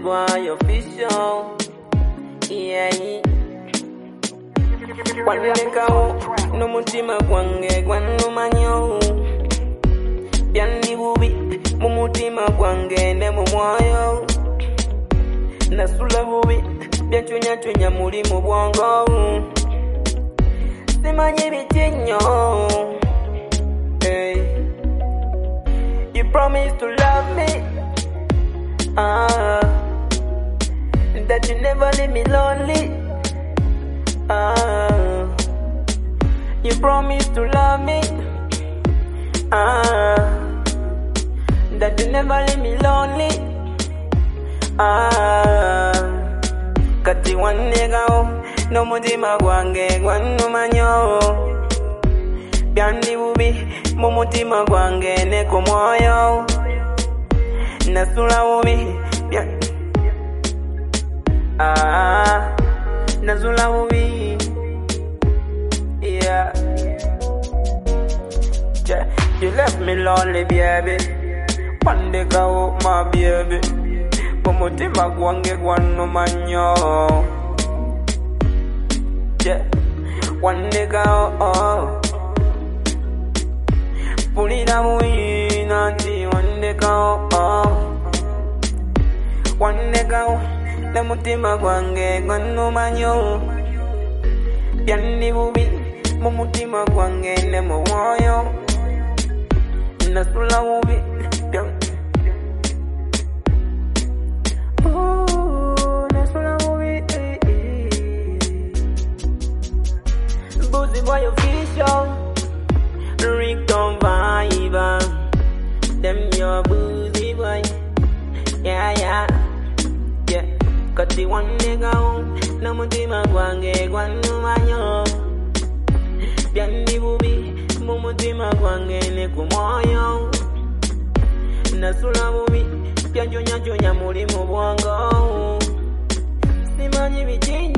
boy official. Yeah. Wanekao no mutima gwange gwanu manyo. Byandi bubi mu mutima gwange ne mu mwoyo. Nasula bubi byanchunya muri mu bwongo. Simanyi bitinyo. Hey. You promised to love me. That you never leave me lonely. You promised to love me. That you never leave me lonely. Kati wanegao no mutima gwange gwanu manyo. Byandi bubi mu mutima gwange ne ku mwoyo. Nasula bubi nasula bubi. Yeah. You left me lonely, baby. One day go, my baby. Mumutima gwange gwanu manyo. Yeah. One day go, pulira muyi nanti one day go. One day go, na mutima gwange gwanu manyo. Byandi bubi mu mutima gwange ne mu mwoyo. Nasula bubi nasula bubi. Boozy boy official. Rick don't vibe. Them your boozy boy. Yeah. Kati one nigga na mutima gwange gwanu manyo. Byandi bubi mu mutima gwange ne ku mwoyo. Nasula bubi byanchunya muri mu bwongo. Simanyi bitinyo.